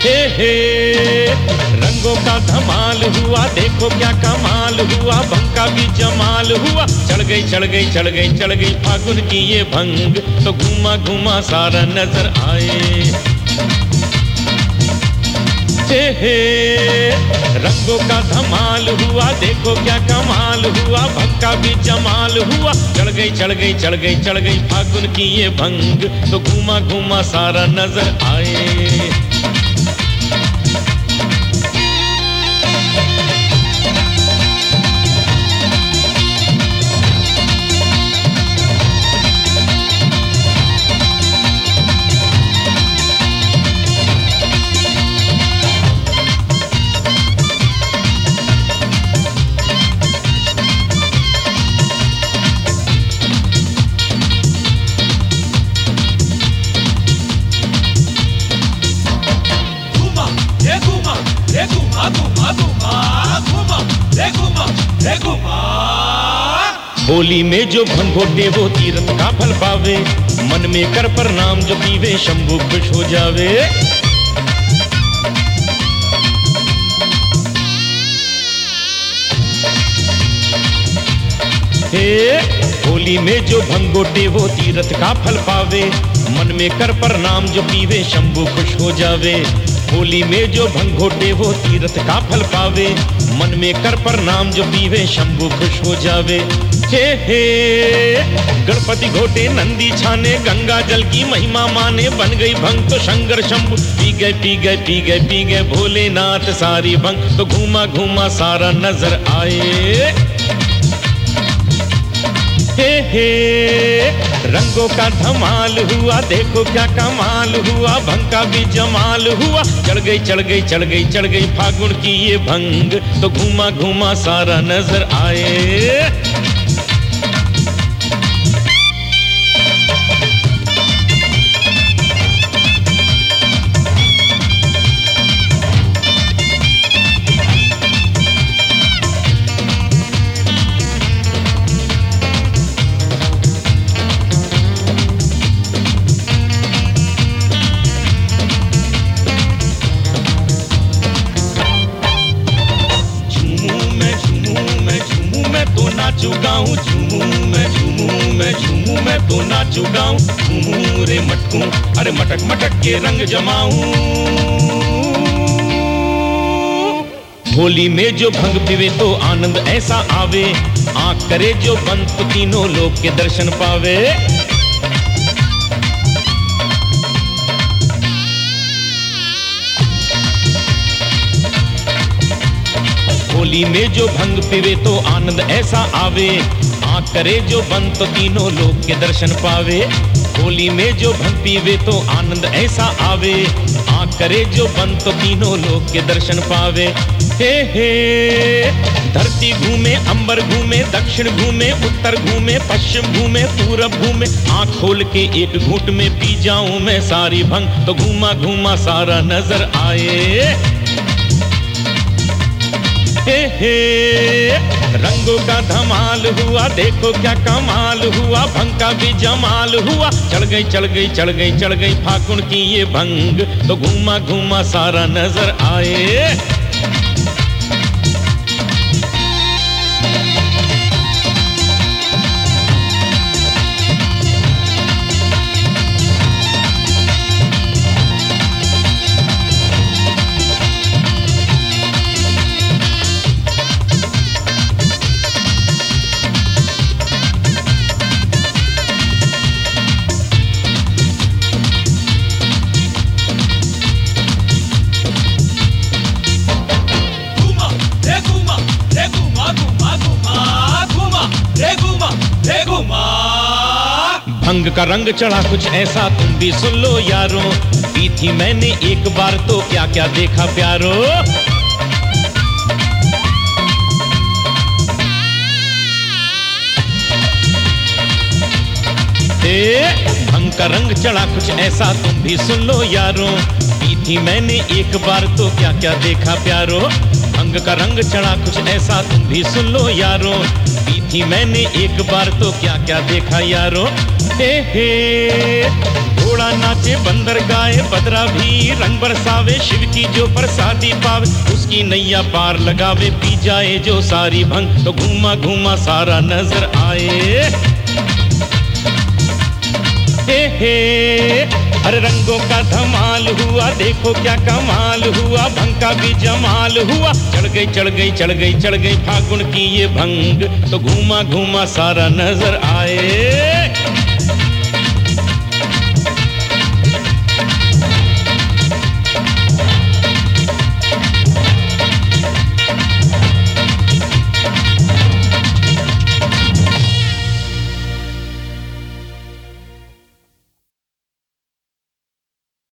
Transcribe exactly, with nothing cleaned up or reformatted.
हे हे रंगों का धमाल हुआ, देखो क्या कमाल हुआ, भंग का भी जमाल हुआ। चढ़ गई चढ़ गई चढ़ गई चढ़ गई फागुन की ये भंग, तो घूमा घूमा सारा नजर आए। हे हे रंगों का धमाल हुआ, देखो क्या कमाल हुआ, भंग का भी जमाल हुआ। चढ़ गई चढ़ गई चढ़ गई चढ़ गई फागुन की ये भंग, तो घूमा घूमा सारा नजर आए। होली में जो भंग घोटे वो तीरथ का फल पावे, मन में कर प्रणाम जो पीवे शंभु खुश हो जावे। हे होली में जो भंग घोटे वो तीरथ का फल पावे, मन में कर प्रणाम जो पीवे शंभु खुश हो जावे। होली में जो भंग घोटे वो तीरथ का फल पावे, मन में कर प्रणाम जो पीवे शंभु खुश हो जावे। हे हे गणपति घोटे नंदी छाने, गंगा जल की महिमा माने, बन गई भंग तो शंकर शंभु पी गए पी गए पी गए पी गए भोलेनाथ सारी भंग, तो घूमा घूमा सारा नजर आए। हे हे रंगों का धमाल हुआ, देखो क्या कमाल हुआ, भंग का भी जमाल हुआ। चढ़ गई चढ़ गई चढ़ गई चढ़ गई फागुन की ये भंग, तो घूमा घूमा सारा नजर आए। नाचू गाऊं झूमू मैं झूमू मैं झूमू मैं तो नाचू गाऊं झूमू रे मटकू, अरे मटक मटक के रंग जमाऊं। होली में जो भंग पीवे तो आनंद ऐसा आवे, आंख करे जो बंद तो तीनों लोग के दर्शन पावे। होली में जो भंग पीवे तो आनंद ऐसा आवे, आंख करे जो बंद तो तीनों लोग के दर्शन पावे। होली में जो भंग पीवे तो आनंद ऐसा आवे, आंख करे जो बंद तो तीनों लोग के दर्शन पावे। हे हे धरती घूमे अंबर घूमे, दक्षिण घूमे उत्तर घूमे, पश्चिम घूमे पूरब घूमे, आंख खोल के एक घूंट में पी जाऊं मैं सारी भंग, तो घूमा घूमा सारा नजर आए। हे हे रंगों का धमाल हुआ, देखो क्या कमाल हुआ, भंग का भी जमाल हुआ। चढ़ गई चढ़ गई चढ़ गई चढ़ गई फागुन की ये भंग, तो घूमा घूमा सारा नजर आए। भंग का रंग चढ़ा कुछ ऐसा तुम भी सुन लो यारों, पी थी मैंने एक बार तो क्या क्या देखा प्यारो। भंग का रंग चढ़ा कुछ ऐसा तुम भी सुन लो यारों, पी थी मैंने एक बार तो क्या क्या देखा प्यारो। भंग का रंग चढ़ा कुछ ऐसा तुम भी सुन लो यारों, पी थी मैंने एक बार तो क्या क्या देखा यारो। हे हे घोड़ा नाचे बंदर गाए बदरा भी रंग बरसावे शिव की जो प्रसादी पावे उसकी नैया पार लगावे पी जाए जो सारी भंग तो घूमा घूमा सारा नजर आए। हे हे हर रंगों का धमाल हुआ देखो क्या कमाल हुआ भंग का भी जमाल हुआ चढ़ गई चढ़ गई चढ़ गई चढ़ गई फागुन की ये भंग तो घूमा घूमा सारा नजर आए।